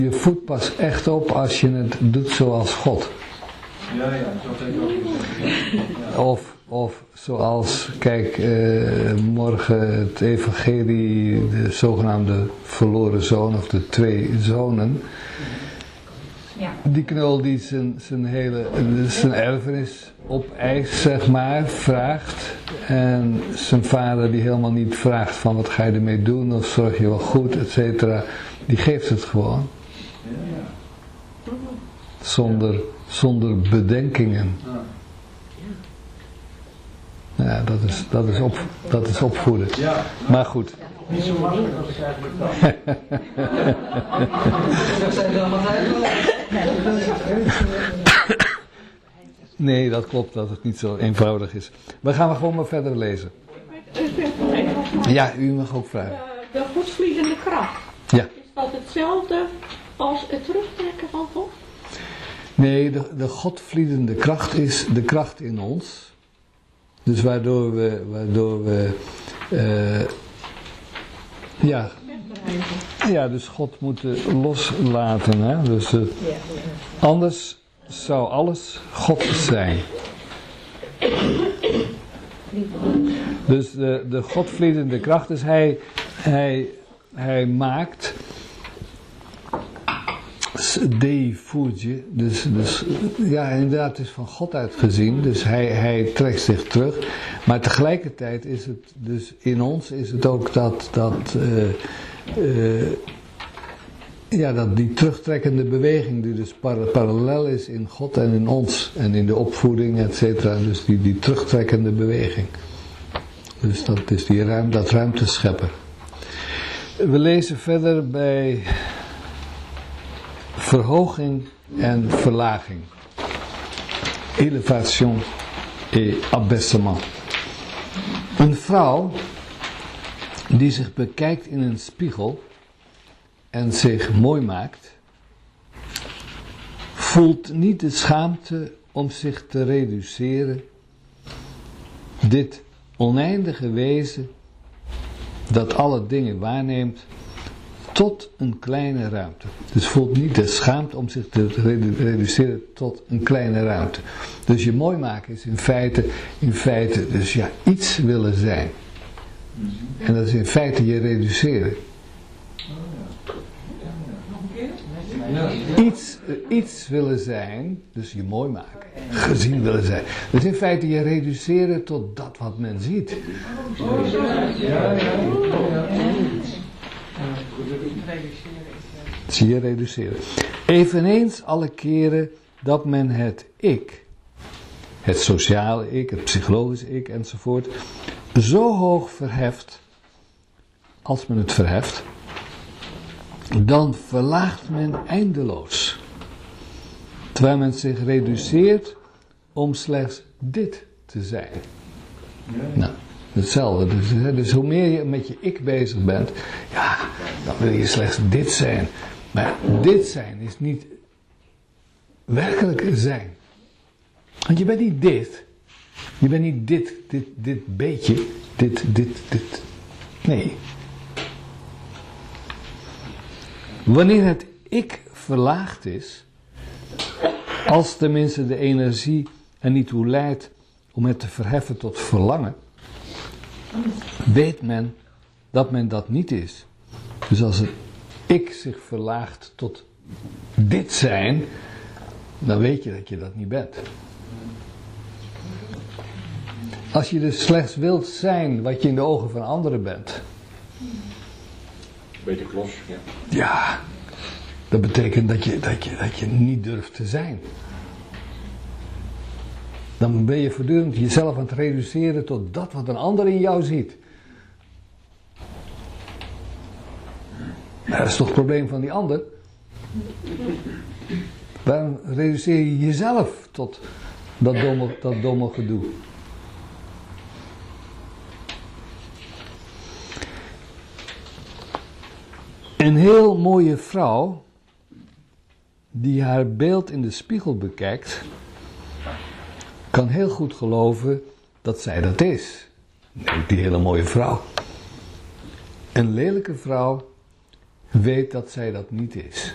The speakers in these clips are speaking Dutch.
Je voet pas echt op als je het doet zoals God. Ja, dat heb ik ook gezegd. Of zoals, kijk, morgen het evangelie, de zogenaamde verloren zoon of de 2 zonen. Ja. Die knul die zijn erfenis opeist, zeg maar, vraagt. En zijn vader die helemaal niet vraagt van wat ga je ermee doen of zorg je wel goed, et cetera. Die geeft het gewoon. Zonder bedenkingen. Ja, dat is opvoeden. Ja, maar goed. Niet zo makkelijk als ik eigenlijk dacht. Nee, dat klopt dat het niet zo eenvoudig is. We gaan gewoon maar verder lezen. Ja, u mag ook vragen. De godsvliedende kracht. Ja. Is dat hetzelfde als het terugtrekken van God? Nee, de godvliedende kracht is de kracht in ons. Dus waardoor we dus God moeten loslaten. Hè? Dus, anders zou alles God zijn. Dus de godvliedende kracht is hij maakt Dei fugge, dus ja, inderdaad, het is van God uitgezien, dus hij trekt zich terug, maar tegelijkertijd is het, dus in ons is het ook dat die terugtrekkende beweging die dus parallel is in God en in ons en in de opvoeding, et cetera, dus die terugtrekkende beweging. Dus dat is dat ruimteschepper. We lezen verder bij verhoging en verlaging. Elevation et abaissement. Een vrouw die zich bekijkt in een spiegel en zich mooi maakt, voelt niet de schaamte om zich te reduceren. Dit oneindige wezen dat alle dingen waarneemt tot een kleine ruimte. Dus voelt niet de schaamte om zich te reduceren tot een kleine ruimte. Dus je mooi maken is in feite dus ja, iets willen zijn. En dat is in feite je reduceren. Iets willen zijn, dus je mooi maken. Gezien willen zijn. Dus in feite je reduceren tot dat wat men ziet. Zie je reduceren. Eveneens alle keren dat men het ik, het sociale ik, het psychologische ik enzovoort, zo hoog verheft, als men het verheft, dan verlaagt men eindeloos. Terwijl men zich reduceert om slechts dit te zijn. Nou, hetzelfde. Dus hoe meer je met je ik bezig bent, ja, dan wil je slechts dit zijn. Maar dit zijn is niet werkelijk zijn. Want je bent niet dit. Je bent niet dit beetje. Dit. Nee. Wanneer het ik verlaagd is, als tenminste de energie er niet toe leidt om het te verheffen tot verlangen, weet men dat niet is. Dus als het ik zich verlaagt tot dit zijn, dan weet je dat je dat niet bent. Als je dus slechts wilt zijn wat je in de ogen van anderen bent. Beetje klos, ja. Ja, dat betekent dat je niet durft te zijn. Dan ben je voortdurend jezelf aan het reduceren tot dat wat een ander in jou ziet. Dat is toch het probleem van die ander? Waarom reduceer je jezelf tot dat domme gedoe? Een heel mooie vrouw die haar beeld in de spiegel bekijkt, kan heel goed geloven dat zij dat is. Nee, die hele mooie vrouw. Een lelijke vrouw weet dat zij dat niet is.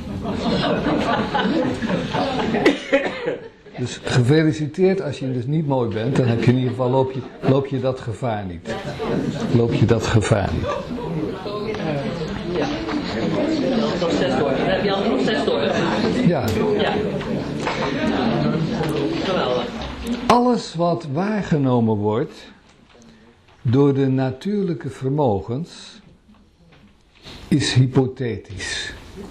Dus gefeliciteerd als je dus niet mooi bent, dan heb je in ieder geval loop je dat gevaar niet. Loop je dat gevaar niet. Ja. Dan heb je al nog 6 door. Ja. Ja. Geweldig. Alles wat waargenomen wordt door de natuurlijke vermogens is hypothetisch.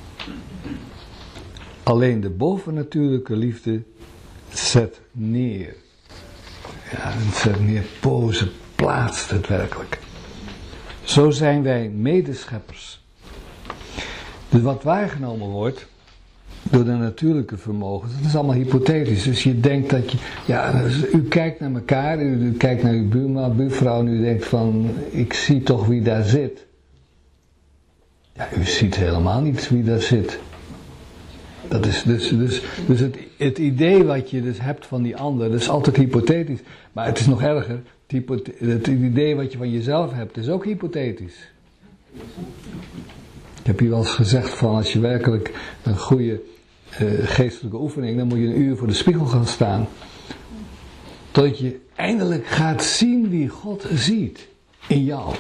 Alleen de bovennatuurlijke liefde zet neer. Ja, het zet neer, pose, plaatst het werkelijk. Zo zijn wij medescheppers. Dus wat waargenomen wordt door de natuurlijke vermogens, dat is allemaal hypothetisch. Dus je denkt dat je, ja, dus u kijkt naar elkaar, u kijkt naar uw buurman, buurvrouw en u denkt van, ik zie toch wie daar zit. Ja, u ziet helemaal niet wie daar zit. Dat is dus het idee wat je dus hebt van die ander, dat is altijd hypothetisch. Maar het is nog erger, het idee wat je van jezelf hebt, is ook hypothetisch. Ik heb hier wel eens gezegd van, als je werkelijk een goede geestelijke oefening, dan moet je 1 uur voor de spiegel gaan staan. Tot je eindelijk gaat zien wie God ziet in jou.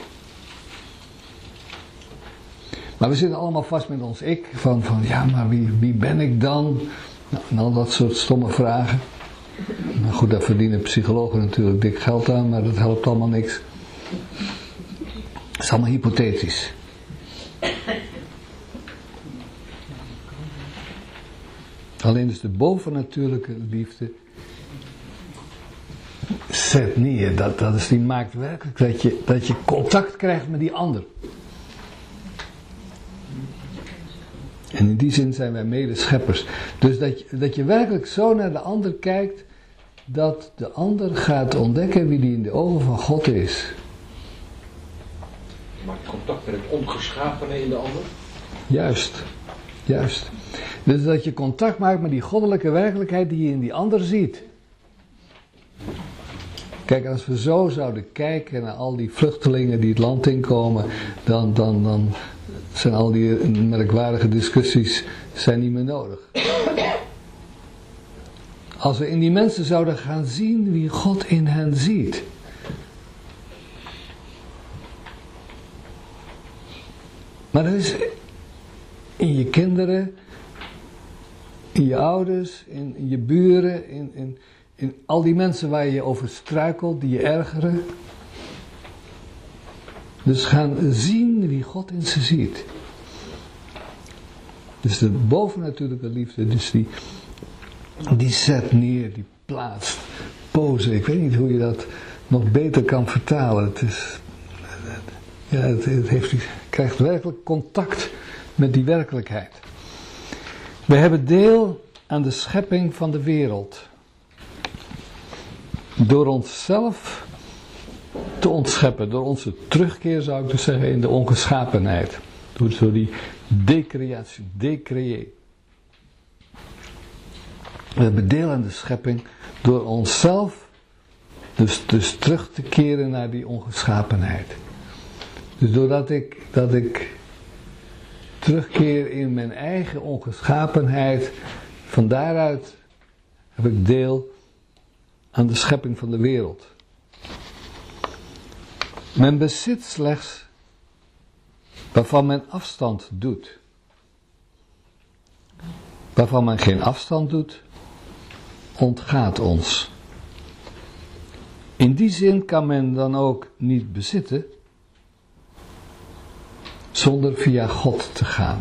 Maar we zitten allemaal vast met ons ik, van ja, maar wie ben ik dan? Nou, en al dat soort stomme vragen. Nou goed, daar verdienen psychologen natuurlijk dik geld aan, maar dat helpt allemaal niks. Het is allemaal hypothetisch. Alleen dus de bovennatuurlijke liefde zet neer. Dat is, die maakt werkelijk dat je contact krijgt met die ander. En in die zin zijn wij medescheppers. Dus dat je werkelijk zo naar de ander kijkt, dat de ander gaat ontdekken wie die in de ogen van God is. Je maakt contact met het ongeschapene in de ander. Juist. Dus dat je contact maakt met die goddelijke werkelijkheid die je in die ander ziet. Kijk, als we zo zouden kijken naar al die vluchtelingen die het land inkomen, dan zijn al die merkwaardige discussies zijn niet meer nodig. Als we in die mensen zouden gaan zien wie God in hen ziet. Maar dat is in je kinderen, in je ouders, in je buren, in al die mensen waar je over struikelt, die je ergeren. Dus gaan zien wie God in ze ziet. Dus de bovennatuurlijke liefde, dus die zet neer, die plaatst, pose. Ik weet niet hoe je dat nog beter kan vertalen. Het is, ja, je krijgt werkelijk contact met die werkelijkheid. We hebben deel aan de schepping van de wereld. Door onszelf te ontscheppen, door onze terugkeer zou ik dus zeggen in de ongeschapenheid. Door die decreatie, decreëer. We hebben deel aan de schepping door onszelf dus terug te keren naar die ongeschapenheid. Dus doordat ik terugkeer in mijn eigen ongeschapenheid, van daaruit heb ik deel aan de schepping van de wereld. Men bezit slechts waarvan men afstand doet. Waarvan men geen afstand doet, ontgaat ons. In die zin kan men dan ook niet bezitten zonder via God te gaan.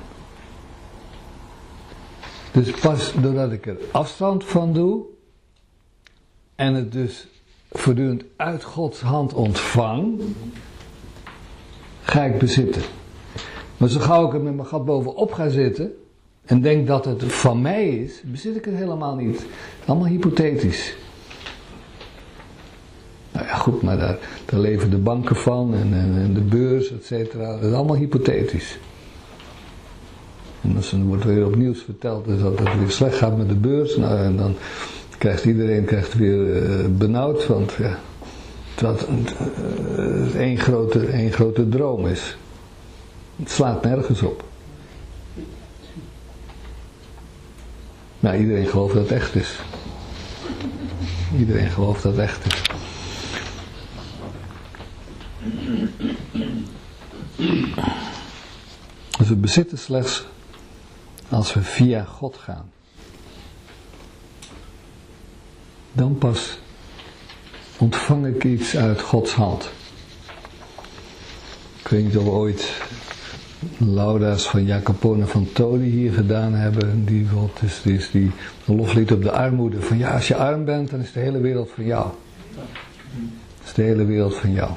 Dus pas doordat ik er afstand van doe en het dus voortdurend uit Gods hand ontvang, ga ik bezitten. Maar zo gauw ik er met mijn gat bovenop ga zitten en denk dat het van mij is, bezit ik het helemaal niet. Het is allemaal hypothetisch. Nou ja, goed, maar daar leven de banken van en de beurs, et cetera. Dat is allemaal hypothetisch. En dan wordt weer opnieuw verteld dat het weer slecht gaat met de beurs. Nou, en dan krijgt iedereen weer benauwd, want ja, dat het één grote droom is. Het slaat nergens op. Nou, iedereen gelooft dat het echt is. Iedereen gelooft dat het echt is. Dus we bezitten slechts als we via God gaan. Dan pas ontvang ik iets uit Gods hand. Ik weet niet of we ooit lauda's van Jacopone van Todi hier gedaan hebben. Die die loflied op de armoede. Van ja, als je arm bent, dan is de hele wereld van jou. Is de hele wereld van jou.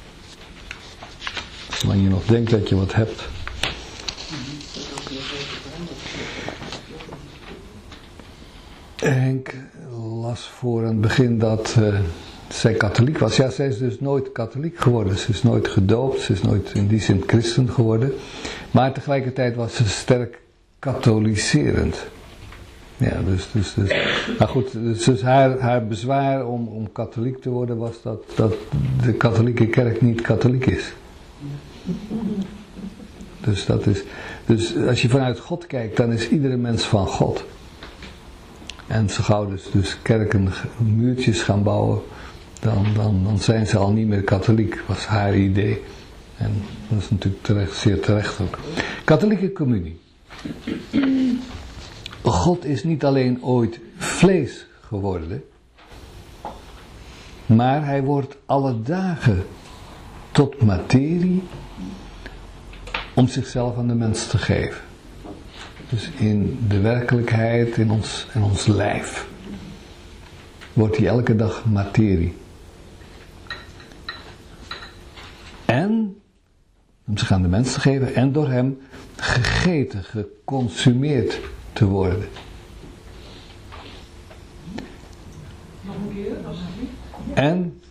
Zolang je nog denkt dat je wat hebt. Henk las voor aan het begin dat zij katholiek was. Ja, zij is dus nooit katholiek geworden. Ze is nooit gedoopt. Ze is nooit in die zin christen geworden. Maar tegelijkertijd was ze sterk katholiserend. Ja, dus maar goed, dus haar bezwaar om katholiek te worden was dat de katholieke kerk niet katholiek is. Dus dat is, dus als je vanuit God kijkt, dan is iedere mens van God. En zo gauw dus kerken muurtjes gaan bouwen, dan zijn ze al niet meer katholiek, was haar idee. En dat is natuurlijk zeer terecht ook. Katholieke communie. God is niet alleen ooit vlees geworden, maar hij wordt alle dagen tot materie om zichzelf aan de mens te geven. Dus in de werkelijkheid, in ons lijf, wordt hij elke dag materie. En, om zich aan de mens te geven, en door hem gegeten, geconsumeerd te worden. En,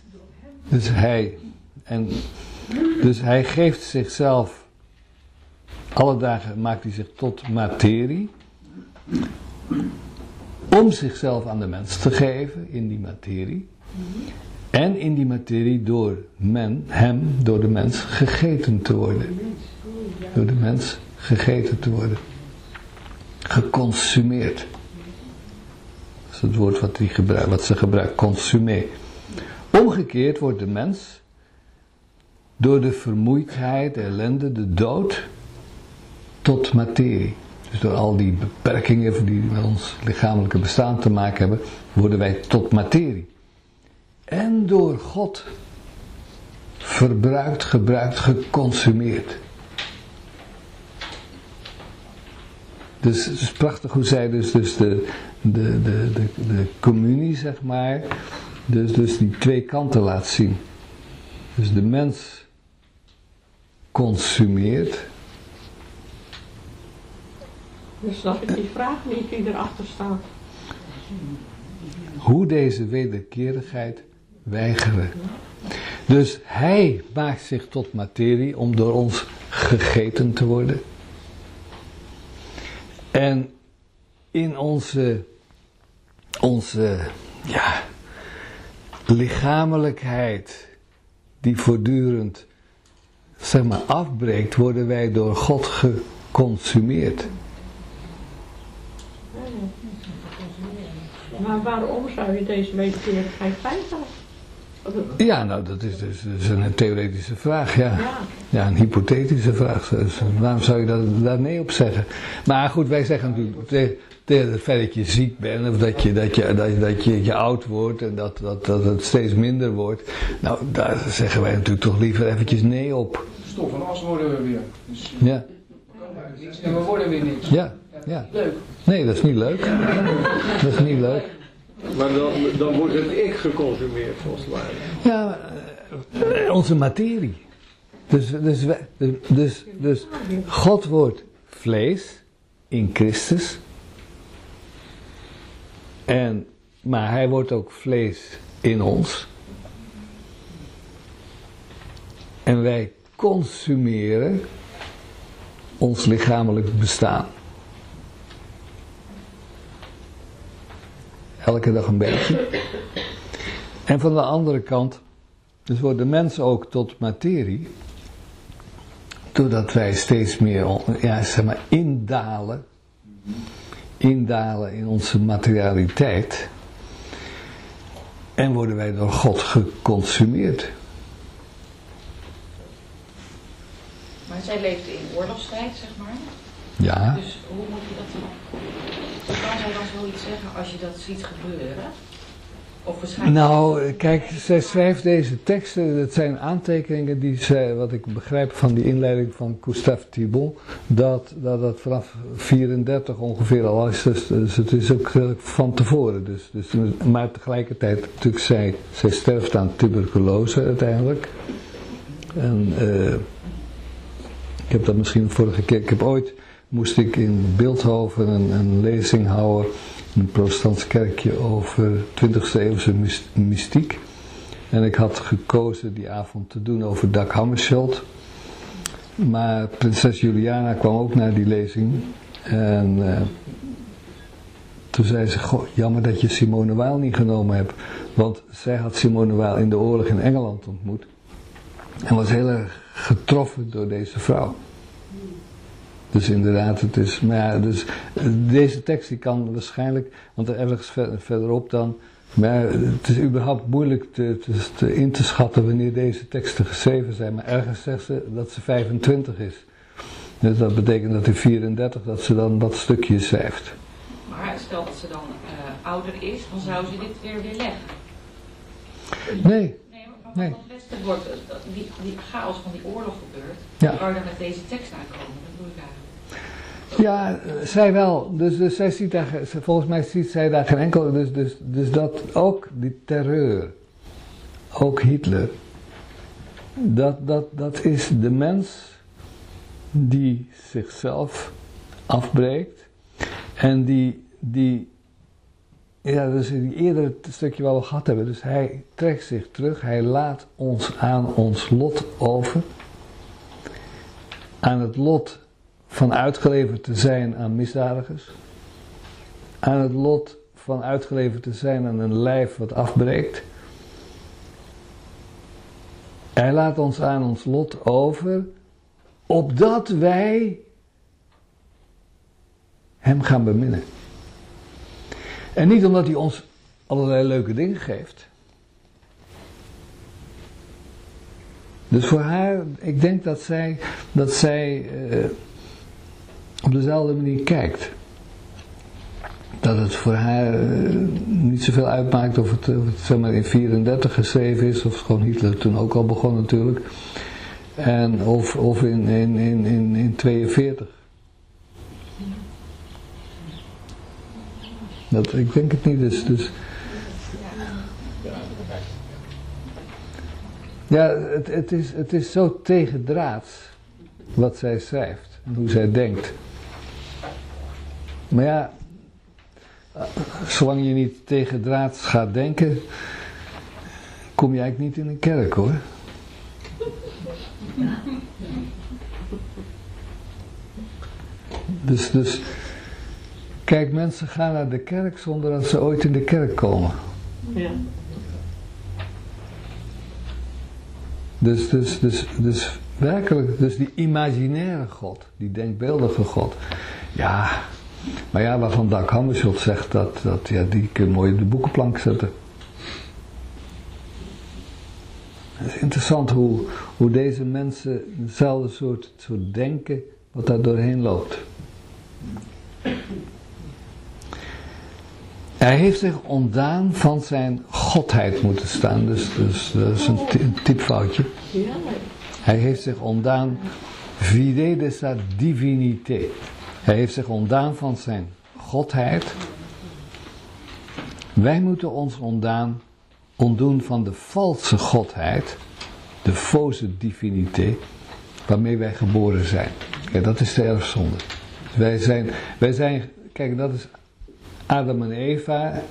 dus hij geeft zichzelf, alle dagen maakt hij zich tot materie, om zichzelf aan de mens te geven in die materie. En in die materie door de mens gegeten te worden. Door de mens gegeten te worden. Geconsumeerd. Dat is het woord wat ze gebruikt, consumé. Omgekeerd wordt de mens door de vermoeidheid, de ellende, de dood tot materie. Dus door al die beperkingen die met ons lichamelijke bestaan te maken hebben, worden wij tot materie. En door God verbruikt, gebruikt, geconsumeerd. Dus het is prachtig hoe zij dus de communie, zeg maar, dus die twee kanten laat zien. Dus de mens consumeert. Dus snap ik die vraag niet die erachter staat. Hoe deze wederkerigheid weigeren. Dus hij maakt zich tot materie om door ons gegeten te worden. En in onze lichamelijkheid die voortdurend, zeg maar, afbreekt, worden wij door God geconsumeerd. Maar waarom zou je deze wederkerigheid weigeren? Ja, nou, dat is dus een theoretische vraag, ja. Ja, een hypothetische vraag. Dus waarom zou je daar nee op zeggen? Maar goed, wij zeggen natuurlijk tegen het feit dat je ziek bent, of dat je oud wordt en dat het steeds minder wordt. Nou, daar zeggen wij natuurlijk toch liever eventjes nee op. Stof en as worden we weer. Dus, ja. En we worden weer niks. Ja. Leuk. Nee, dat is niet leuk. Dat is niet leuk. Maar dan wordt het ik geconsumeerd, volgens mij. Ja, onze materie. Dus God wordt vlees in Christus. Maar hij wordt ook vlees in ons. En wij consumeren ons lichamelijk bestaan. Elke dag een beetje. En van de andere kant, dus wordt de mens ook tot materie, doordat wij steeds meer indalen indalen in onze materialiteit en worden wij door God geconsumeerd. Maar zij leefde in oorlogstijd, zeg maar. Ja. Dus hoe moet je dat dan? Hoe kan zij dan zoiets zeggen als je dat ziet gebeuren? Of waarschijnlijk... Nou, kijk, zij schrijft deze teksten, dat zijn aantekeningen die zij, wat ik begrijp van die inleiding van Gustave Thibon, dat vanaf 34 ongeveer al is, dus het is ook van tevoren. Dus, maar tegelijkertijd, natuurlijk, zij sterft aan tuberculose uiteindelijk. En ik heb dat misschien vorige keer, moest ik in Bilthoven een lezing houden in een protestants kerkje over 20e eeuwse mystiek. En ik had gekozen die avond te doen over Dag Hammarskjöld. Maar prinses Juliana kwam ook naar die lezing. En toen zei ze, goh, jammer dat je Simone Weil niet genomen hebt. Want zij had Simone Weil in de oorlog in Engeland ontmoet. En was heel erg getroffen door deze vrouw. Dus inderdaad, het is, maar ja, dus deze tekst die kan waarschijnlijk, want ergens verderop dan, maar het is überhaupt moeilijk in te schatten wanneer deze teksten geschreven zijn, maar ergens zegt ze dat ze 25 is. Dus dat betekent dat in 34 dat ze dan dat stukje schrijft. Maar stel dat ze dan ouder is, dan zou ze dit weer leggen. Nee. Nee. Want best wordt die chaos van die oorlog gebeurt, Ja. waar dan met deze tekst aankomen, dat bedoel ik eigenlijk. Ja, zij wel. Dus zij ziet daar, volgens mij ziet zij daar geen enkel, dus dat ook die terreur, ook Hitler, dat is de mens die zichzelf afbreekt en die ja, dus die eerdere stukje waar we gehad hebben, dus hij trekt zich terug, hij laat ons aan ons lot over, aan het lot van uitgeleverd te zijn aan misdadigers, aan het lot van uitgeleverd te zijn aan een lijf wat afbreekt. Hij laat ons aan ons lot over, opdat wij hem gaan beminnen. En niet omdat hij ons allerlei leuke dingen geeft. Dus voor haar, ik denk dat zij op dezelfde manier kijkt. Dat het voor haar niet zoveel uitmaakt of het zeg maar in 34 geschreven is, of gewoon Hitler toen ook al begon natuurlijk. En of in 42. Ik denk het niet, dus ja, het is zo tegendraads wat zij schrijft en hoe zij denkt. Maar ja, zolang je niet tegendraads gaat denken, kom je eigenlijk niet in een kerk, hoor. Dus kijk, mensen gaan naar de kerk zonder dat ze ooit in de kerk komen. Ja. Dus werkelijk, dus die imaginaire God, die denkbeeldige God. Ja, maar ja, waarvan Dag Hammarskjöld zegt dat ja, die kun je mooi op de boekenplank zetten. Het is interessant hoe deze mensen hetzelfde soort denken wat daar doorheen loopt. Hij heeft zich ontdaan van zijn godheid moeten staan, dus dat is een typfoutje. Hij heeft zich ontdaan, vide de sa divinité. Hij heeft zich ontdaan van zijn godheid. Wij moeten ons ontdoen van de valse godheid, de fausse divinité, waarmee wij geboren zijn. Kijk, dat is de erfzonde. Wij zijn, kijk, dat is Adam en Eva,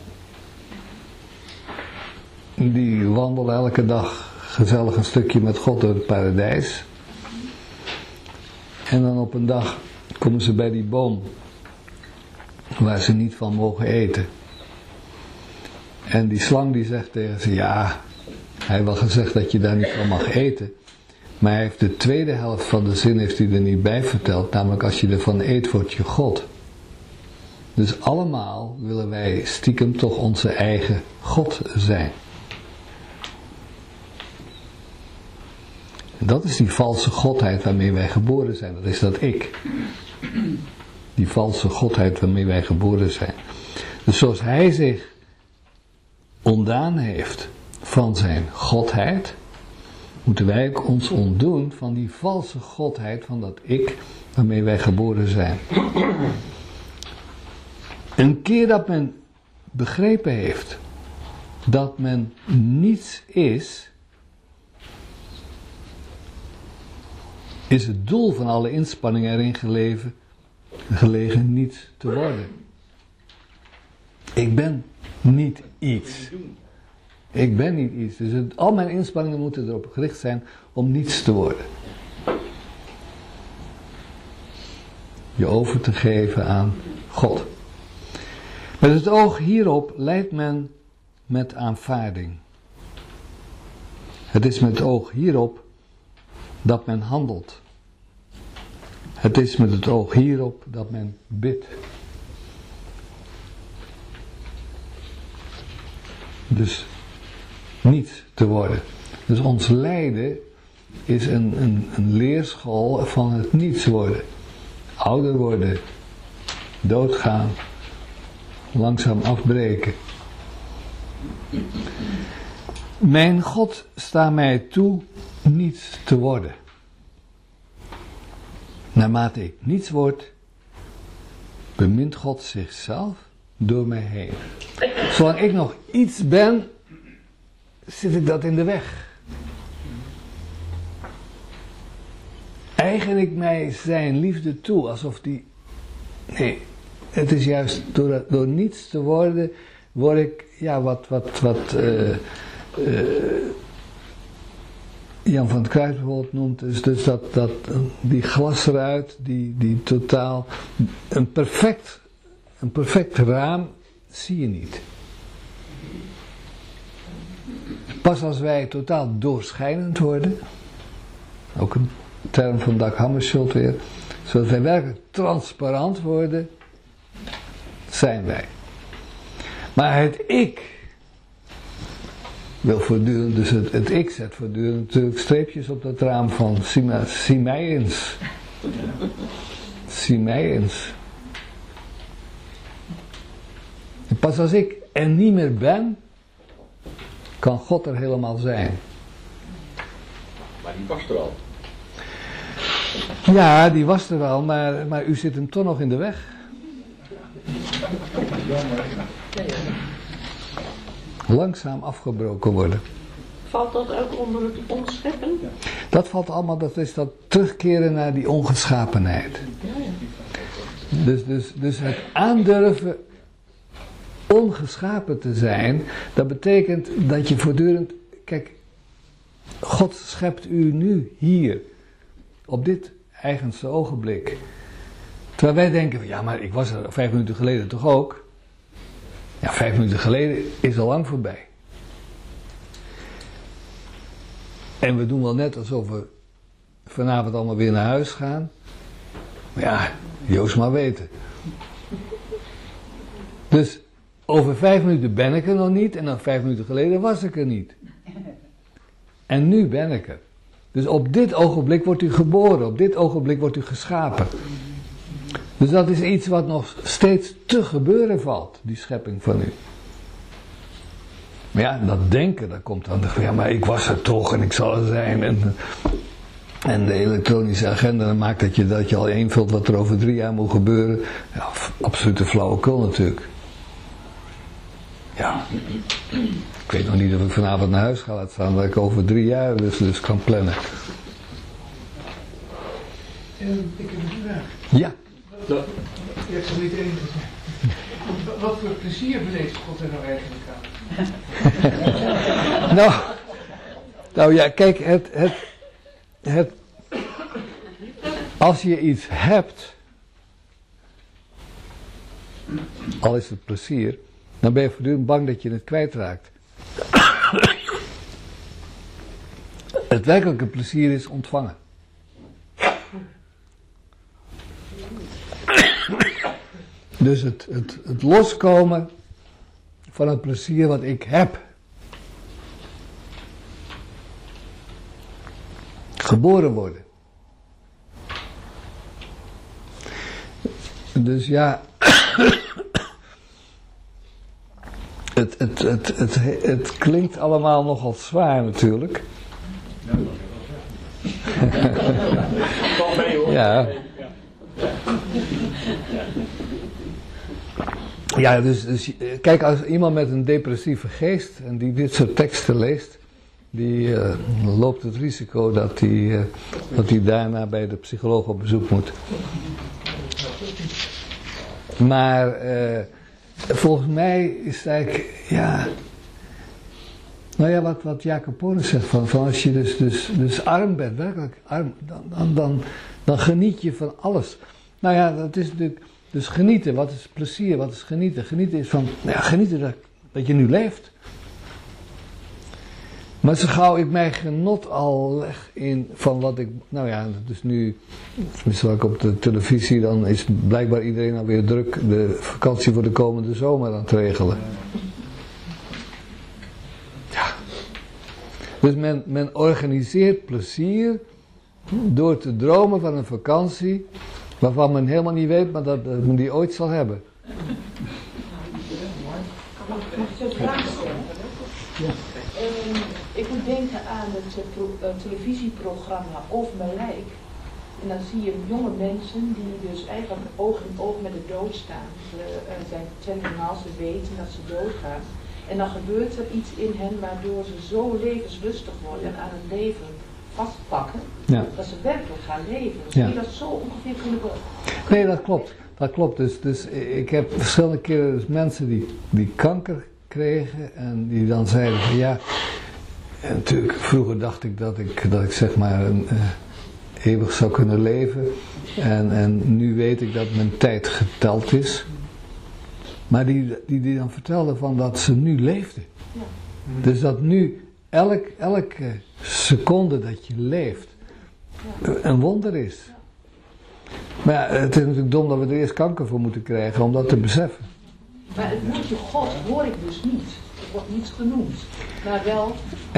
die wandelen elke dag gezellig een stukje met God door het paradijs. En dan op een dag komen ze bij die boom waar ze niet van mogen eten. En die slang die zegt tegen ze, ja, hij heeft wel gezegd dat je daar niet van mag eten. Maar hij heeft de tweede helft van de zin heeft hij er niet bij verteld, namelijk als je ervan eet, word je God. Dus allemaal willen wij stiekem toch onze eigen God zijn. En dat is die valse godheid waarmee wij geboren zijn. Dat is dat ik. Die valse godheid waarmee wij geboren zijn. Dus zoals hij zich ontdaan heeft van zijn godheid, moeten wij ook ons ontdoen van die valse godheid van dat ik waarmee wij geboren zijn. Een keer dat men begrepen heeft dat men niets is, is het doel van alle inspanningen erin gelegen niets te worden. Ik ben niet iets. Ik ben niet iets. Dus al mijn inspanningen moeten erop gericht zijn om niets te worden. Je over te geven aan God. Met het oog hierop leidt men met aanvaarding. Het is met het oog hierop dat men handelt. Het is met het oog hierop dat men bidt. Dus niets te worden. Dus ons lijden is een leerschool van het niets worden. Ouder worden, doodgaan, langzaam afbreken. Mijn God sta mij toe niets te worden. Naarmate ik niets word, bemint God zichzelf door mij heen. Zolang ik nog iets ben, zit ik dat in de weg. Eigen ik mij zijn liefde toe, alsof die... Nee, het is juist door niets te worden, word ik, ja, wat Jan van het Kruis bijvoorbeeld noemt, dus dat die glasruit, die totaal, een perfect raam zie je niet. Pas als wij totaal doorschijnend worden, ook een term van Dag Hammarskjöld weer, zodat wij werkelijk transparant worden, zijn wij. Maar het ik wil voortdurend, dus het ik zet voortdurend natuurlijk streepjes op dat raam van zie mij eens. Zie mij eens. En pas als ik er niet meer ben, kan God er helemaal zijn. Maar die was er al. Ja, die was er al, maar u zit hem toch nog in de weg. Langzaam afgebroken worden. Valt dat ook onder het ontscheppen? Dat valt allemaal, dat is dat terugkeren naar die ongeschapenheid. Dus het aandurven ongeschapen te zijn, dat betekent dat je voortdurend, kijk, God schept u nu hier, op dit eigenste ogenblik. Terwijl wij denken, ja maar ik was er 5 minuten geleden toch ook. Ja, 5 minuten geleden is al lang voorbij. En we doen wel net alsof we vanavond allemaal weer naar huis gaan. Maar ja, Joost maar weten. Dus over 5 minuten ben ik er nog niet en dan 5 minuten geleden was ik er niet. En nu ben ik er. Dus op dit ogenblik wordt u geboren, op dit ogenblik wordt u geschapen. Dus dat is iets wat nog steeds te gebeuren valt, die schepping van u. Maar ja, dat denken, dat komt dan, ja maar ik was er toch en ik zal er zijn. En de elektronische agenda dan maakt dat je al invult wat er over 3 jaar moet gebeuren. Ja, absolute flauwekul natuurlijk. Ja, ik weet nog niet of ik vanavond naar huis ga laten staan, dat ik over 3 jaar dus kan plannen. Ik heb een vraag. Ja. Je zal niet enige zijn. Wat voor plezier beleeft God er nou eigenlijk aan? Nou ja, kijk, als je iets hebt, al is het plezier, dan ben je voortdurend bang dat je het kwijtraakt. Het werkelijke plezier is ontvangen. Dus het loskomen van het plezier wat ik heb. Geboren worden. Dus ja, het klinkt allemaal nogal zwaar natuurlijk. Valt mee hoor. Ja. Ja, dus kijk, als iemand met een depressieve geest en die dit soort teksten leest, die loopt het risico dat hij daarna bij de psycholoog op bezoek moet. Maar volgens mij is het eigenlijk, ja, nou ja, wat Jacob Ponis zegt, van als je dus arm bent, werkelijk arm, dan geniet je van alles. Nou ja, dat is natuurlijk, dus genieten, wat is plezier, wat is genieten? Genieten is van, nou ja, genieten dat je nu leeft. Maar zo gauw ik mijn genot al leg in van wat ik, nou ja, dus nu, tenminste wat ik op de televisie, dan is blijkbaar iedereen alweer druk de vakantie voor de komende zomer aan het regelen. Ja. Dus men organiseert plezier door te dromen van een vakantie waarvan men helemaal niet weet, maar dat men die ooit zal hebben. Mag ik een vraag stellen? Ja. Ik moet denken aan het televisieprogramma Over Mijn Lijk. En dan zie je jonge mensen die dus eigenlijk oog in oog met de dood staan. Ze zijn terminaal, ze weten dat ze doodgaan. En dan gebeurt er iets in hen waardoor ze zo levenslustig worden en aan het leven vastpakken. Ja. Dat ze werkelijk gaan leven. Ja. Zie je dat zo ongeveer kunnen worden? Nee, dat klopt. Dat klopt. Dus ik heb verschillende keren dus mensen die kanker kregen en die dan zeiden van ja, en natuurlijk vroeger dacht ik dat ik zeg maar eeuwig zou kunnen leven en nu weet ik dat mijn tijd geteld is. Maar die dan vertelden van dat ze nu leefden. Ja. Dus dat nu elke seconde dat je leeft een wonder is. Maar ja, het is natuurlijk dom dat we er eerst kanker voor moeten krijgen om dat te beseffen. Maar het woordje God hoor ik dus niet. Er wordt niets genoemd. Maar wel...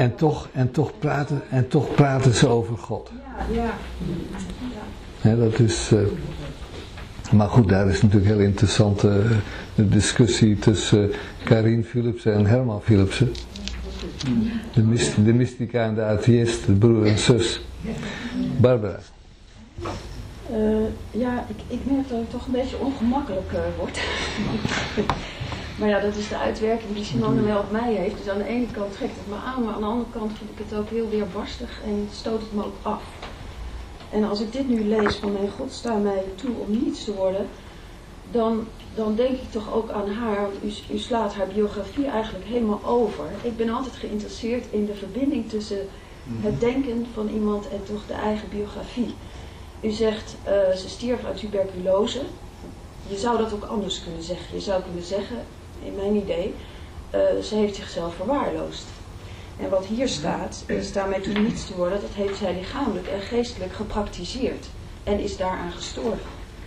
En toch praten ze over God. Ja. Ja, dat is... maar goed, daar is natuurlijk een heel interessante discussie tussen Karin Philipsen en Herman Philipsen. De mystica en de atheïst, de broer en zus. Barbara. Ja, ik merk dat ik toch een beetje ongemakkelijk word. Maar ja, dat is de uitwerking die Simone wel op mij heeft. Dus aan de ene kant trekt het me aan, maar aan de andere kant vind ik het ook heel weerbarstig en stoot het me ook af. En als ik dit nu lees van mijn God, sta mij toe om niets te worden, dan denk ik toch ook aan haar, want u slaat haar biografie eigenlijk helemaal over. Ik ben altijd geïnteresseerd in de verbinding tussen het denken van iemand en toch de eigen biografie. U zegt, ze stierf uit tuberculose. Je zou dat ook anders kunnen zeggen. Je zou kunnen zeggen, in mijn idee, ze heeft zichzelf verwaarloosd. En wat hier staat, sta mij toe niets te worden, dat heeft zij lichamelijk en geestelijk gepraktiseerd. En is daaraan gestorven.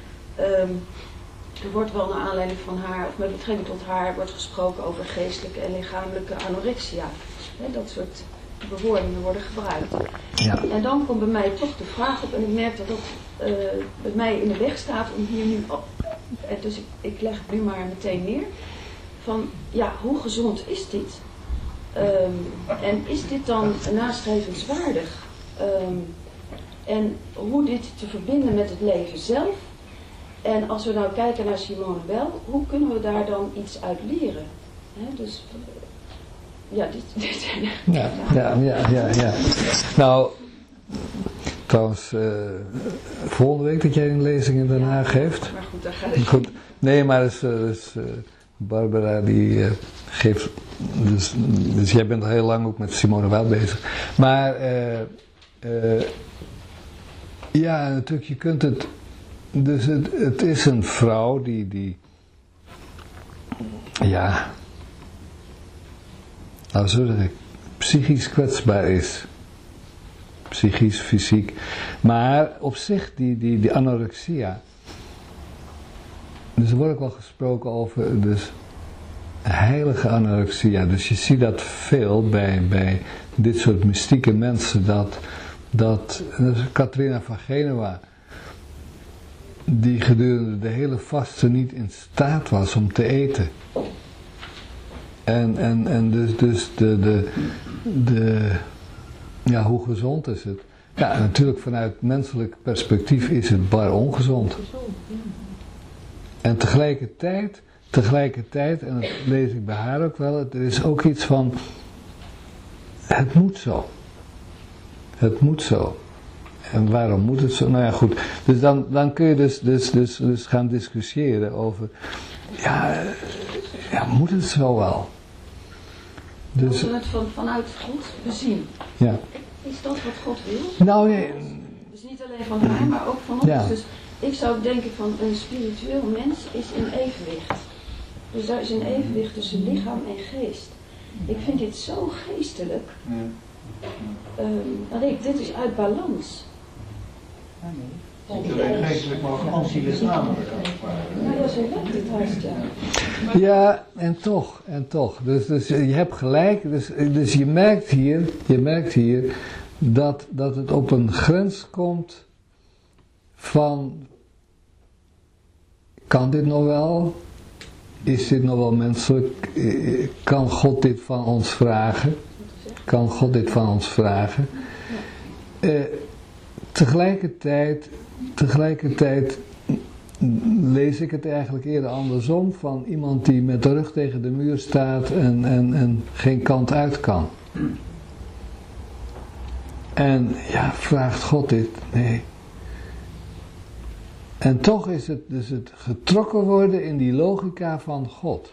Er wordt wel naar aanleiding van haar, of met betrekking tot haar, wordt gesproken over geestelijke en lichamelijke anorexia. Dat soort bewoordingen worden gebruikt. Ja. En dan komt bij mij toch de vraag op, en ik merk dat dat bij mij in de weg staat om hier nu op. Dus ik leg het nu maar meteen neer. Van ja, hoe gezond is dit? En is dit dan nastrevenswaardig? En hoe dit te verbinden met het leven zelf? En als we nou kijken naar Simone Weil, hoe kunnen we daar dan iets uit leren? Dus ja, dit zijn... Ja. Nou, trouwens, volgende week dat jij een lezing in Den Haag geeft. Maar goed, daar gaat het. Goed. Nee, maar Barbara die geeft, dus jij bent al heel lang ook met Simone Weil bezig. Maar ja, natuurlijk, je kunt het, dus het is een vrouw die ja, nou zo zeg ik, psychisch kwetsbaar is. Psychisch, fysiek. Maar op zich, die anorexia, Dus er wordt ook wel gesproken over dus heilige anorexia. Dus je ziet dat veel bij dit soort mystieke mensen. Dat Catharina van Genua, die gedurende de hele vaste niet in staat was om te eten. En dus ja, hoe gezond is het? Ja, natuurlijk vanuit menselijk perspectief is het bar ongezond. En tegelijkertijd, en dat lees ik bij haar ook wel, er is ook iets van, het moet zo. Het moet zo. En waarom moet het zo? Nou ja, goed. Dus dan kun je dus gaan discussiëren over, ja, moet het zo wel? Dus, als we het vanuit God bezien. Ja. Is dat wat God wil? Nou, ja. Dus niet alleen van haar, maar ook van ons. Ja. Dus ik zou denken van een spiritueel mens is in evenwicht. Dus daar is een evenwicht tussen lichaam en geest. Ik vind dit zo geestelijk. Dit is uit balans. Niet alleen geestelijk, maar ook anti-lichamelijk. Nou ja, zo werkt het haast, ja. Ja, en toch. Dus je hebt gelijk. Dus je merkt hier dat het op een grens komt van, kan dit nog wel? Is dit nog wel menselijk? Kan God dit van ons vragen? Kan God dit van ons vragen? Tegelijkertijd lees ik het eigenlijk eerder andersom, van iemand die met de rug tegen de muur staat en geen kant uit kan. En ja, vraagt God dit? Nee. En toch is het dus het getrokken worden in die logica van God.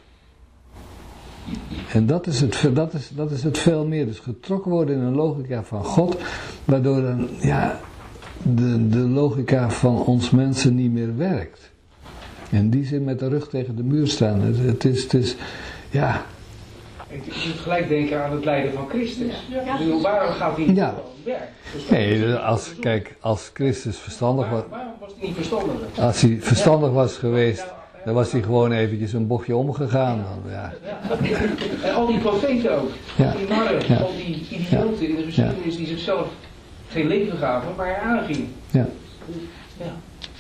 En dat is het veel meer. Dus getrokken worden in een logica van God, waardoor dan, ja, de logica van ons mensen niet meer werkt. En die zin met de rug tegen de muur staan. Het is ja. Ik moet gelijk denken aan het lijden van Christus. Ja. Waarom gaat hij niet aan het werk? Nee, als Christus verstandig was. Waarom was hij niet verstandig? Als hij verstandig was geweest, dan was hij gewoon eventjes een bochtje omgegaan. Dan, ja. En al die profeten ook. Ja. Die mannen, al die idioten in de geschiedenis die zichzelf geen leven gaven, maar aangingen. Ja. Ja.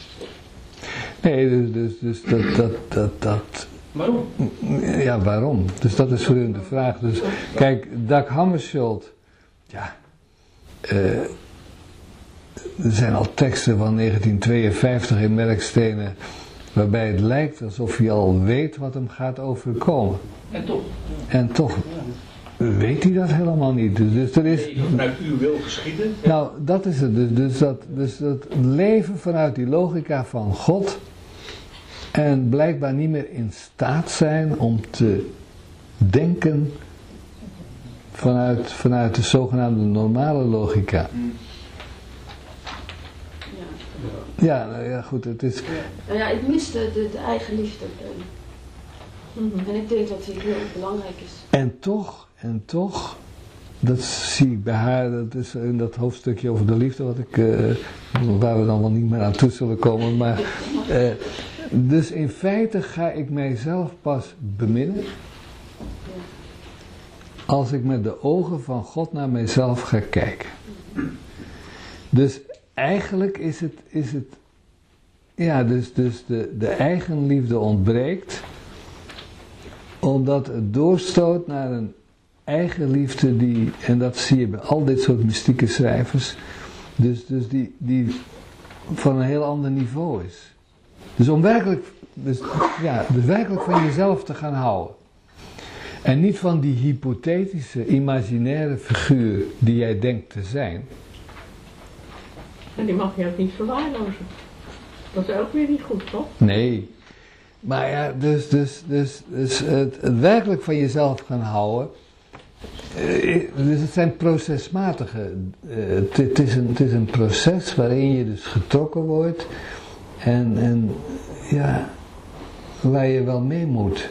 Nee, dus dat. Waarom? Ja, waarom? Dus dat is voor hun de vraag. Dus kijk, Dag Hammarskjöld, ja, er zijn al teksten van 1952 in Merkstenen, waarbij het lijkt alsof hij al weet wat hem gaat overkomen. En toch weet hij dat helemaal niet. Dus er is, vanuit uw wil geschieden. nou, dat is het. Dus dat leven vanuit die logica van God. En blijkbaar niet meer in staat zijn om te denken vanuit de zogenaamde normale logica. Ja, nou ja, goed, het is. Nou ja, ik mis de eigen liefde. En ik denk dat die heel belangrijk is. En toch, dat zie ik bij haar, dat is in dat hoofdstukje over de liefde, waar we dan wel niet meer aan toe zullen komen, maar dus in feite ga ik mijzelf pas beminnen als ik met de ogen van God naar mijzelf ga kijken. Dus eigenlijk is het ja, dus de eigenliefde ontbreekt, omdat het doorstoot naar een eigenliefde die, en dat zie je bij al dit soort mystieke schrijvers, dus die van een heel ander niveau is. Dus om werkelijk van jezelf te gaan houden. En niet van die hypothetische, imaginaire figuur die jij denkt te zijn. En die mag je ook niet verwaarlozen. Dat is ook weer niet goed, toch? Nee. Maar ja, dus het werkelijk van jezelf gaan houden. Dus het zijn procesmatige. Het is een proces waarin je dus getrokken wordt. En ja, waar je wel mee moet.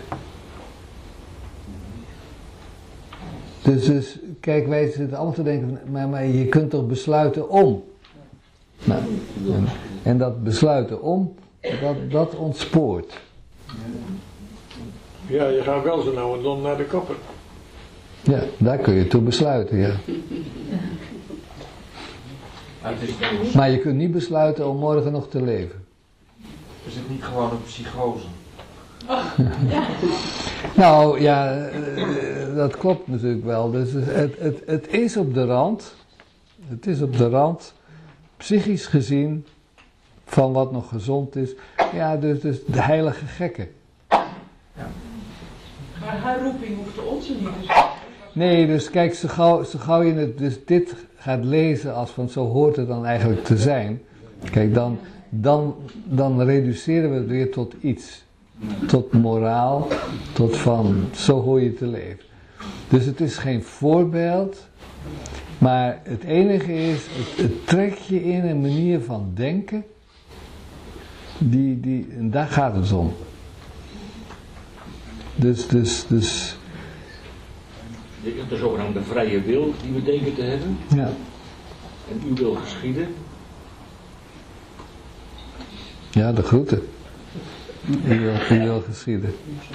Dus kijk, wij zitten allemaal te denken, maar je kunt toch besluiten om. Nou, en dat besluiten om, dat ontspoort. Ja, je gaat wel zo nou en dan naar de kapper. Ja, daar kun je toe besluiten, ja. Maar je kunt niet besluiten om morgen nog te leven. Is het niet gewoon een psychose? Nou ja, dat klopt natuurlijk wel. Dus het is op de rand. Het is op de rand, psychisch gezien, van wat nog gezond is. Ja, dus de heilige gekken. Maar haar roeping hoeft de onze niet te zijn. Nee, dus kijk, zo gauw je het, dus dit gaat lezen als van zo hoort het dan eigenlijk te zijn. Kijk, dan reduceren we het weer tot iets. Tot moraal, tot van zo hoor je te leven. Dus het is geen voorbeeld, maar het enige is, het trekt je in een manier van denken, en daar gaat het om. Dus. Je hebt de zogenaamde vrije wil die we denken te hebben. Ja. En u wil geschieden. Ja, de groeten. U wil geschieden.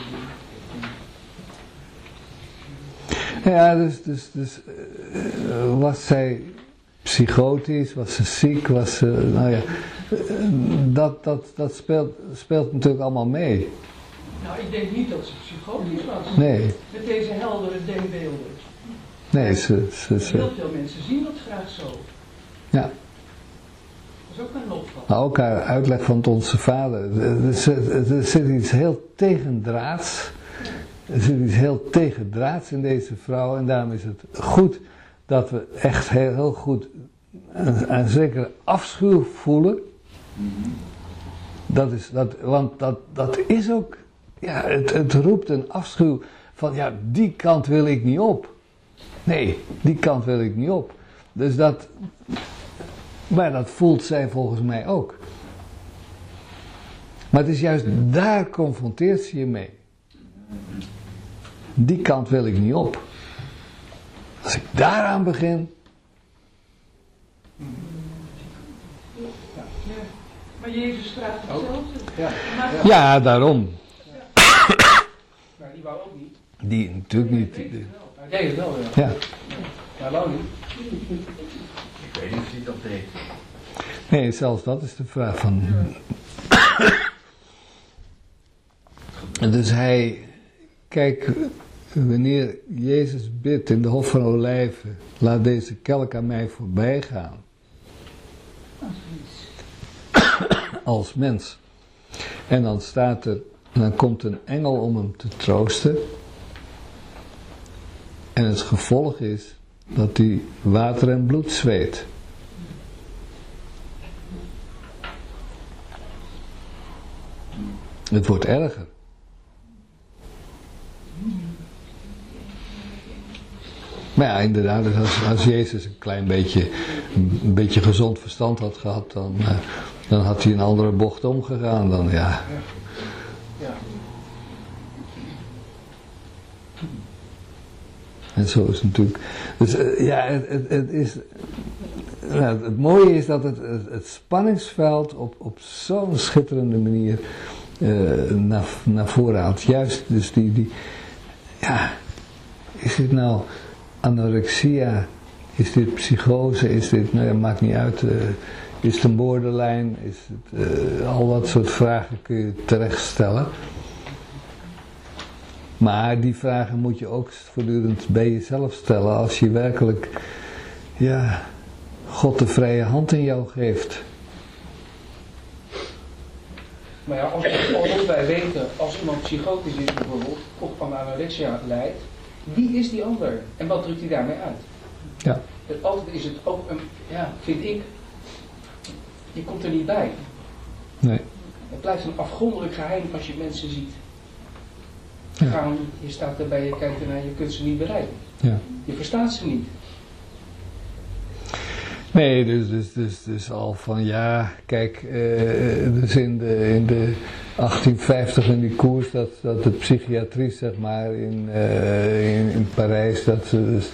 Ja, dus was zij psychotisch, was ze ziek, was ze, nou ja, dat speelt natuurlijk allemaal mee. Nou, ik denk niet dat ze psychotisch was. Nee. Met deze heldere denkbeelden. Nee, Heel veel mensen zien dat graag zo. Ja. Dat is ook een lot van. Maar ook haar uitleg van het Onze Vader. Er zit iets heel tegendraads. Er zit iets heel tegendraads in deze vrouw. En daarom is het goed dat we echt heel goed een zekere afschuw voelen. Want dat is ook... Ja, het roept een afschuw van... Ja, die kant wil ik niet op. Nee, die kant wil ik niet op. Dus dat... Maar dat voelt zij volgens mij ook. Maar het is juist daar confronteert ze je mee. Die kant wil ik niet op. Als ik daaraan begin... Maar Jezus vraagt hetzelfde. Ja, daarom. Maar die wou ook niet. Die natuurlijk niet. Hij deed het wel, ja. Ja. Maar wou niet. Ik weet niet of hij dat deed. Nee, zelfs dat is de vraag van... Dus hij... Kijk, wanneer Jezus bidt in de Hof van Olijven... Laat deze kelk aan mij voorbij gaan. Als mens. En dan staat er... Dan komt een engel om hem te troosten. En het gevolg is... Dat hij water en bloed zweet. Het wordt erger. Maar ja, inderdaad, als Jezus een klein beetje gezond verstand had gehad, dan had hij een andere bocht omgegaan dan, ja. En zo is het natuurlijk. Dus ja, het is. Nou, het mooie is dat het spanningsveld op zo'n schitterende manier naar voren haalt. Juist, dus ja, is dit nou anorexia? Is dit psychose? Is dit, nou ja, maakt niet uit. Is het een borderline? Is het, al dat soort vragen kun je terecht stellen. Maar die vragen moet je ook voortdurend bij jezelf stellen als je werkelijk, ja, God de vrije hand in jou geeft. Maar ja, als wij weten, als iemand psychotisch is bijvoorbeeld, of van anorexia lijdt, wie is die ander? En wat drukt hij daarmee uit? Ja. Altijd is het ook een, ja, vind ik, je komt er niet bij. Nee. Het blijft een afgrondelijk geheim als je mensen ziet. Ja. Je staat erbij, je kijkt ernaar, je kunt ze niet bereiken. Ja. Je verstaat ze niet. Nee, dus al van ja, kijk, dus in de 1850 in die koers dat de psychiatrie, zeg maar, in Parijs, dat ze dus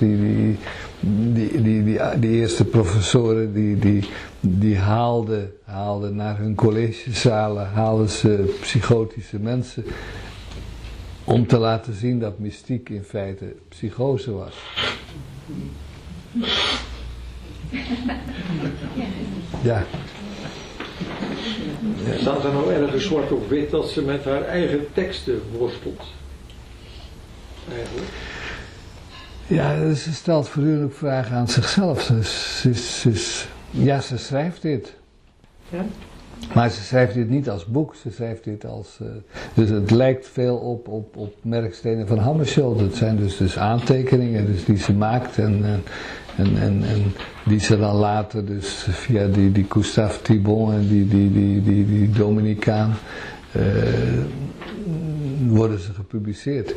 die eerste professoren die haalden naar hun collegezalen, haalden ze psychotische mensen om te laten zien dat mystiek in feite psychose was. Ja. Staat er nou ergens zwart op wit dat ze met haar eigen teksten worstelt? Eigenlijk. Ja, ze stelt voortdurend vragen aan zichzelf. Ze schrijft dit. Ja? Maar ze schrijft dit niet als boek, ze schrijft dit als... dus het lijkt veel op merkstenen van Hammarskjöld. Het zijn dus aantekeningen dus die ze maakt en die ze dan later dus via die Gustave Thibon en die Dominicaan worden ze gepubliceerd.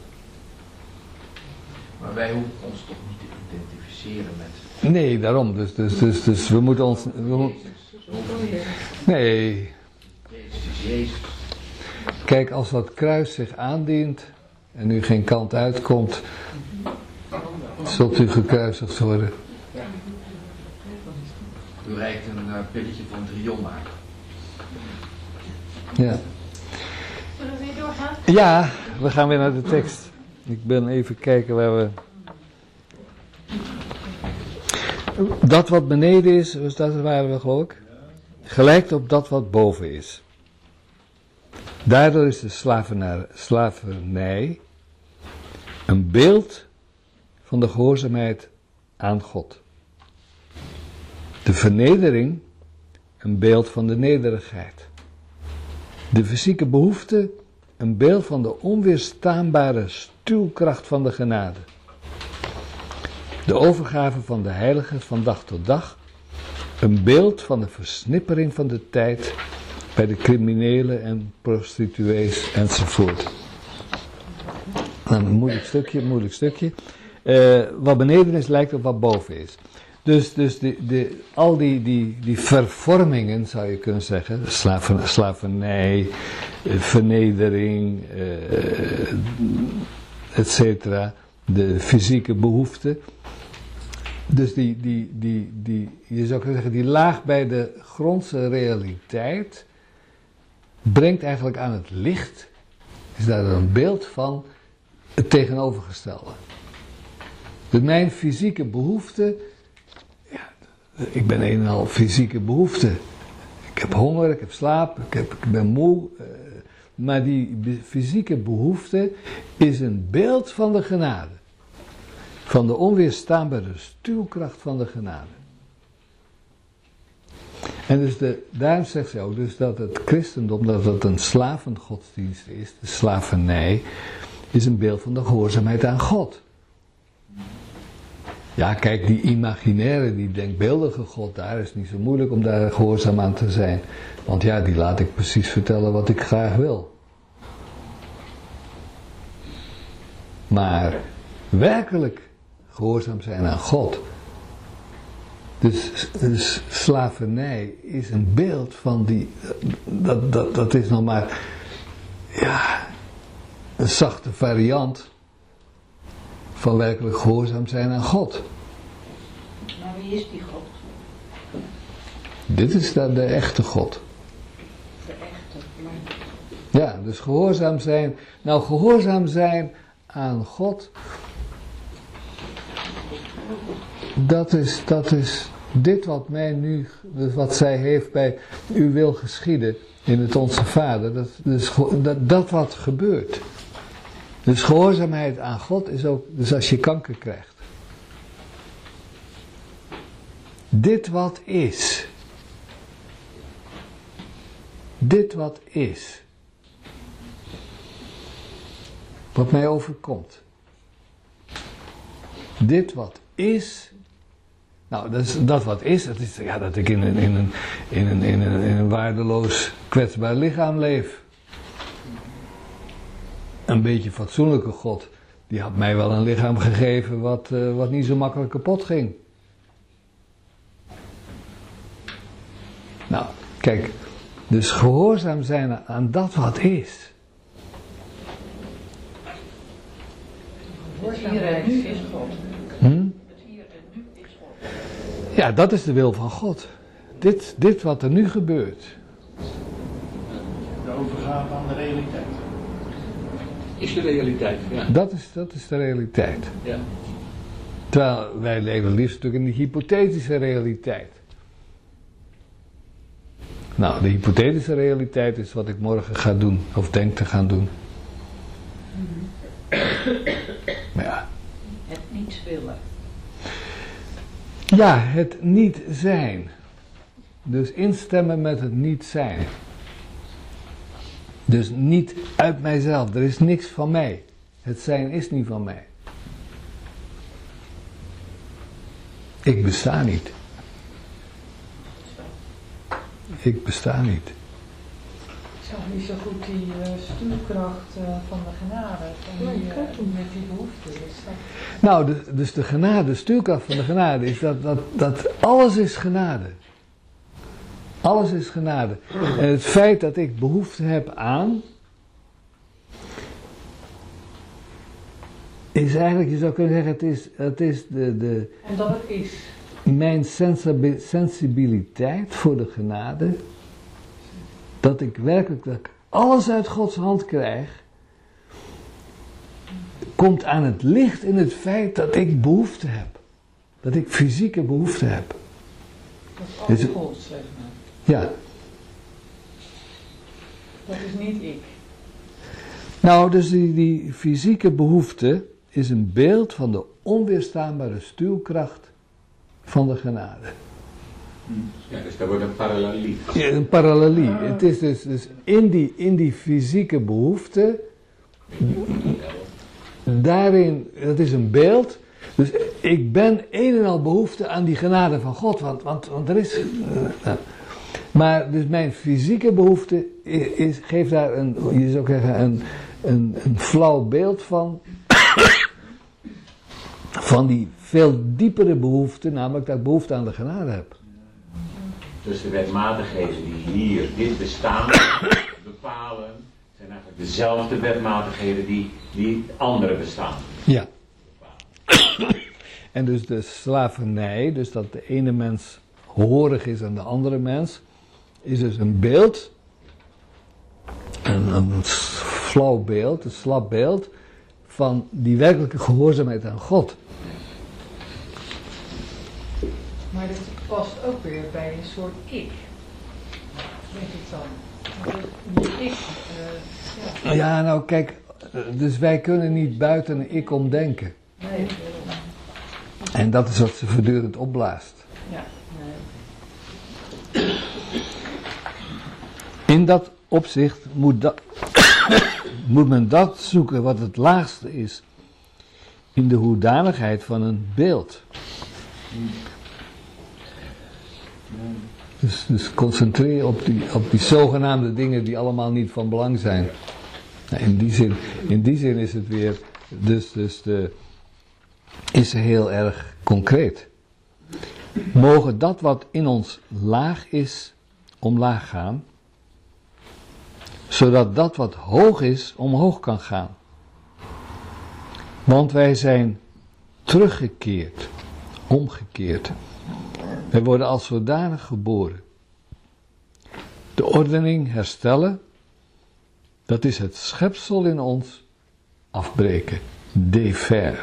Maar wij hoeven ons toch niet te identificeren met... Nee, daarom. Dus we moeten ons... Nee. Jezus. Kijk, als dat kruis zich aandient en u geen kant uitkomt, zult u gekruisigd worden. U reikt een pilletje van Trion aan. Ja. Zullen we weer doorgaan? Ja, we gaan weer naar de tekst. Ik ben even kijken waar we... Dat wat beneden is, dus dat waren we geloof ik, gelijkt op dat wat boven is. Daardoor is de slavernij een beeld van de gehoorzaamheid aan God. De vernedering een beeld van de nederigheid. De fysieke behoefte een beeld van de onweerstaanbare stuwkracht van de genade. De overgave van de heilige van dag tot dag, een beeld van de versnippering van de tijd bij de criminelen en prostituees enzovoort. Nou, een moeilijk stukje. Wat beneden is lijkt op wat boven is. Dus al die vervormingen zou je kunnen zeggen, slavernij, vernedering, etc. De fysieke behoeften. Dus je zou kunnen zeggen, die laag bij de grondse realiteit brengt eigenlijk aan het licht, is daar een beeld van het tegenovergestelde. Dus mijn fysieke behoefte, ja, ik ben een en al fysieke behoefte. Ik heb honger, ik heb slaap, ik ben moe. Maar die fysieke behoefte is een beeld van de genade. Van de onweerstaanbare stuwkracht van de genade. En dus daarom zegt ze ook dus dat het christendom, dat het een slavengodsdienst is, de slavernij, is een beeld van de gehoorzaamheid aan God. Ja, kijk, die imaginaire, die denkbeeldige God, daar is niet zo moeilijk om daar gehoorzaam aan te zijn. Want ja, die laat ik precies vertellen wat ik graag wil. Maar werkelijk gehoorzaam zijn aan God. Dus slavernij is een beeld van die, dat is nog maar, ja, een zachte variant van werkelijk gehoorzaam zijn aan God. Maar wie is die God? Dit is de echte God. De echte, maar... Ja, dus gehoorzaam zijn. Nou, gehoorzaam zijn aan God. Dat is dit wat mij nu, dus wat zij heeft bij uw wil geschieden in het Onze Vader. Dat wat gebeurt. Dus gehoorzaamheid aan God is ook, dus als je kanker krijgt. Dit wat is. Dit wat is. Wat mij overkomt. Dit wat is. Nou, dat wat is, dat is ja, dat ik in een waardeloos, kwetsbaar lichaam leef. Een beetje fatsoenlijke God, die had mij wel een lichaam gegeven wat niet zo makkelijk kapot ging. Kijk, dus gehoorzaam zijn aan dat wat is. Het hier en nu is God. Hm? Het hier en nu is God. Ja, dat is de wil van God. Dit wat er nu gebeurt. De overgave aan de realiteit. Is de realiteit, ja. Dat is de realiteit. Ja. Terwijl wij leven liefst natuurlijk in de hypothetische realiteit. Nou, de hypothetische realiteit is wat ik morgen ga doen, of denk te gaan doen. Maar ja. Het niets willen. Ja, het niet zijn. Dus instemmen met het niet zijn. Dus niet uit mijzelf. Er is niks van mij. Het zijn is niet van mij. Ik besta niet. Ik besta niet. Ik zag niet zo goed die stuurkracht van de genade, met die behoefte. Nou, dus de genade, de stuurkracht van de genade is dat alles is genade. Alles is genade. En het feit dat ik behoefte heb aan, is eigenlijk, je zou kunnen zeggen, het is de En dat het is. Mijn sensibiliteit voor de genade, dat ik werkelijk alles uit Gods hand krijg, komt aan het licht in het feit dat ik behoefte heb. Dat ik fysieke behoefte heb. Dat is alles Gods, zeg maar. Ja. Dat is niet ik. Nou, dus die fysieke behoefte is een beeld van de onweerstaanbare stuwkracht van de genade. Ja, dus daar wordt een parallelie. Ja, een parallelie. Het is dus in die fysieke behoefte, daarin, dat is een beeld. Dus ik ben een en al behoefte aan die genade van God, want er is... maar dus mijn fysieke behoefte geeft daar je zou zeggen, een flauw beeld van die veel diepere behoefte, namelijk dat ik behoefte aan de genade heb. Dus de wetmatigheden die hier dit bestaan bepalen, zijn eigenlijk dezelfde wetmatigheden die andere bestaan. Ja. En dus de slavernij, dus dat de ene mens horig is aan de andere mens, is dus een beeld, een flauw beeld, een slap beeld, van die werkelijke gehoorzaamheid aan God. Maar dit past ook weer bij een soort ik, denk ik dan. Die ik, Ja, nou kijk, dus wij kunnen niet buiten een ik omdenken. Nee. En dat is wat ze voortdurend opblaast. Ja. In dat opzicht moet men dat zoeken wat het laagste is in de hoedanigheid van een beeld. Dus concentreer je op die zogenaamde dingen die allemaal niet van belang zijn. Nou, in die zin is het weer, is er heel erg concreet. Mogen dat wat in ons laag is, omlaag gaan, zodat dat wat hoog is, omhoog kan gaan. Want wij zijn teruggekeerd, omgekeerd. Wij worden als zodanig geboren. De ordening herstellen, dat is het schepsel in ons afbreken, défaire.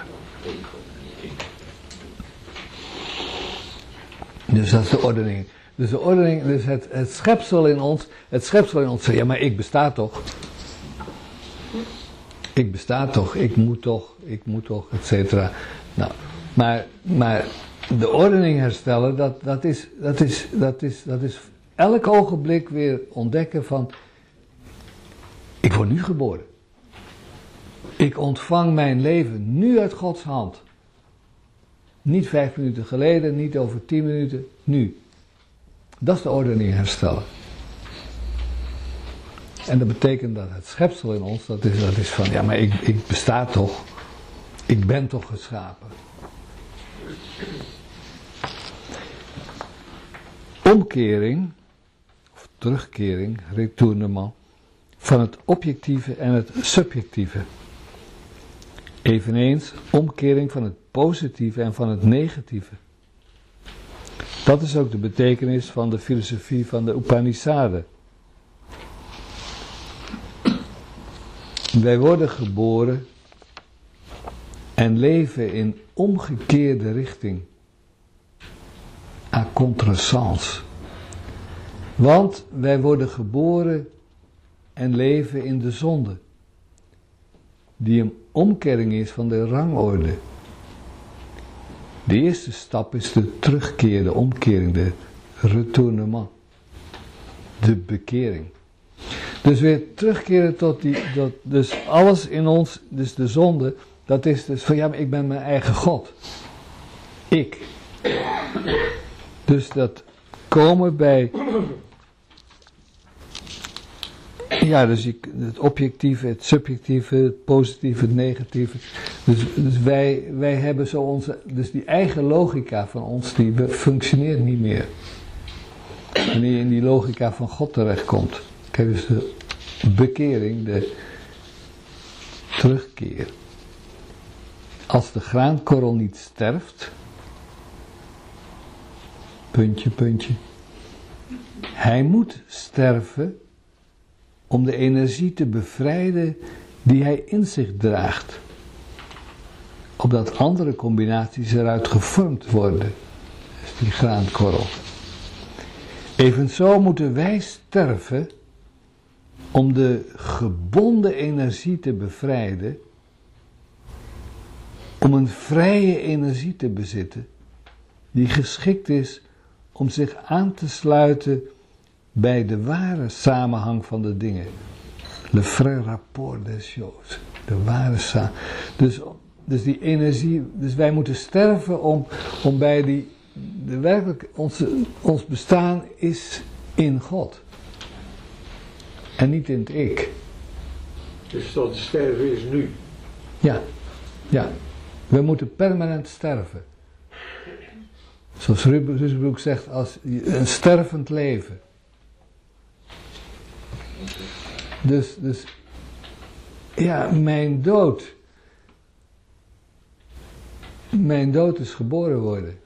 Dus dat is de ordening. Dus de ordening, dus het schepsel in ons zegt, ja maar ik besta toch. Ik besta toch, ik moet toch, et cetera. Nou, maar de ordening herstellen, dat is elk ogenblik weer ontdekken van, ik word nu geboren. Ik ontvang mijn leven nu uit Gods hand. Niet 5 minuten geleden, niet over 10 minuten, nu. Dat is de ordening herstellen. En dat betekent dat het schepsel in ons, dat is van, ja maar ik besta toch. Ik ben toch geschapen. Omkering, of terugkering, retournement, van het objectieve en het subjectieve. Eveneens omkering van het positieve en van het negatieve. Dat is ook de betekenis van de filosofie van de Upanishaden. Wij worden geboren en leven in omgekeerde richting. À contresens. Want wij worden geboren en leven in de zonde. Die een omkering is van de rangorde. De eerste stap is de terugkeer, de omkering, de retournement. De bekering. Dus weer terugkeren tot dus alles in ons, dus de zonde, dat is dus van ja, maar ik ben mijn eigen God. Ik. Dus dat komen bij, ja, dus het objectieve, het subjectieve, het positieve, het negatieve. Dus wij hebben zo onze, dus die eigen logica van ons, die functioneert niet meer. Wanneer je in die logica van God terechtkomt. Kijk, dus de bekering, de terugkeer. Als de graankorrel niet sterft, puntje, puntje. Hij moet sterven om de energie te bevrijden die hij in zich draagt. Opdat andere combinaties eruit gevormd worden. Dat is die graankorrel. Evenzo moeten wij sterven om de gebonden energie te bevrijden, om een vrije energie te bezitten, die geschikt is om zich aan te sluiten bij de ware samenhang van de dingen. Le vrai rapport des choses. De ware samenhang. Dus die energie, dus wij moeten sterven om bij die, werkelijk, ons bestaan is in God. En niet in het ik. Dus dat sterven is nu. Ja, ja. We moeten permanent sterven. Zoals Rusbroek zegt, als een stervend leven. Dus ja, mijn dood is geboren worden.